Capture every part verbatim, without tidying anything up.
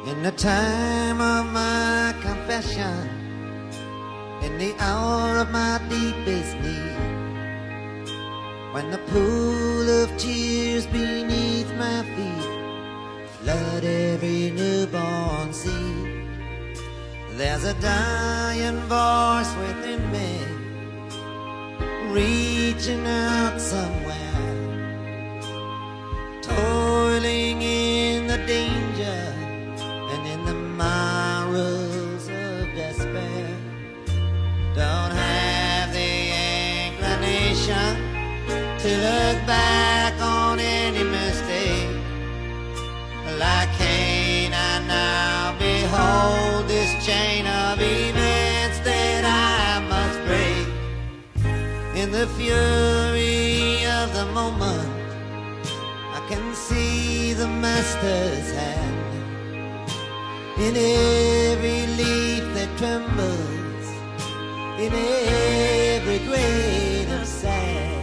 In the time of my confession, in the hour of my deepest need, when the pool of tears beneath my feet flood every newborn seed, there's a dying voice within me, reaching out somewhere, toiling in the danger and in the morals of despair. Don't have the inclination to look back on any mistake. Like Cain, I now behold this chain of events that I must break. In the fury of the moment, I can see the Master's hand in every leaf that trembles, in every grain of sand.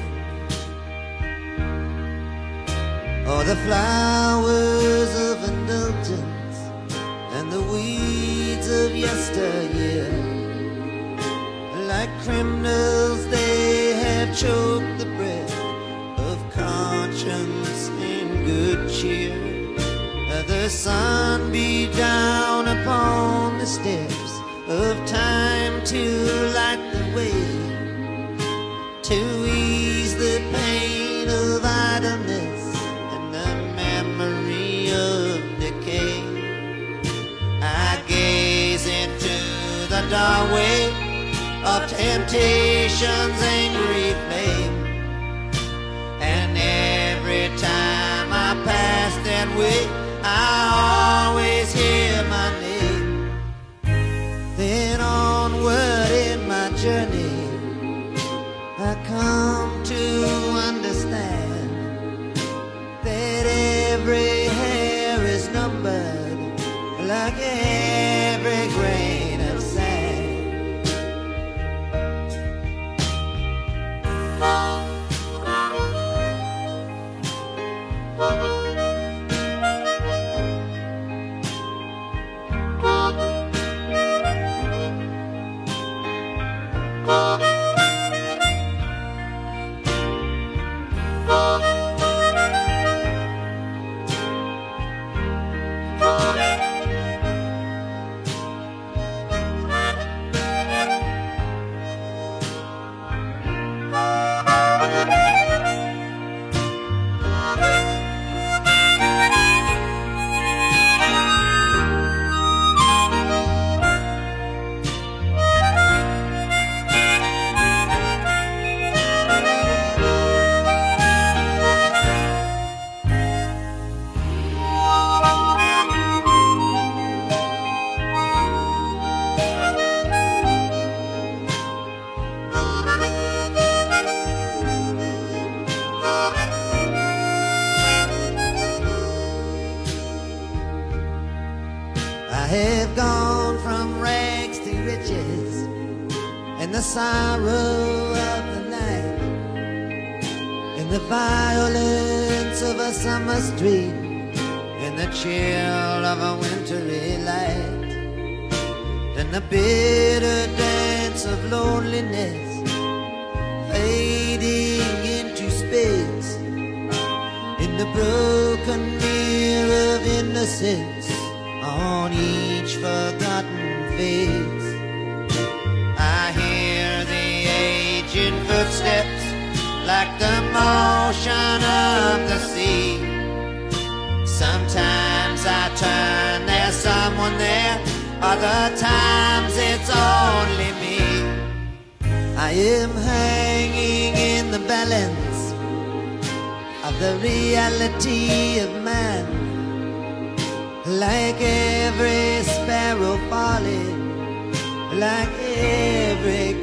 Oh, the flowers of indulgence and the weeds of yesteryear, like criminals they have choked the breath of conscience and good cheer. The sun beat down upon the steps of time to light the way, to ease the pain of idleness and the memory of decay. I gaze into the doorway of temptation's angry flame, and every time I pass that way, I always hear my name. Then onward in my journey, I come to understand that every hair is numbered, like every grain of sand. I have gone from rags to riches in the sorrow of the night, in the violence of a summer street, in the chill of a wintry light, in the bitter dance of loneliness fading into space, in the broken mirror of innocence on each forgotten face. I hear the aging footsteps like the motion of the sea. Sometimes I turn, there's someone there, other times it's only me. I am hanging in the balance of the reality of man, like every sparrow falling, like every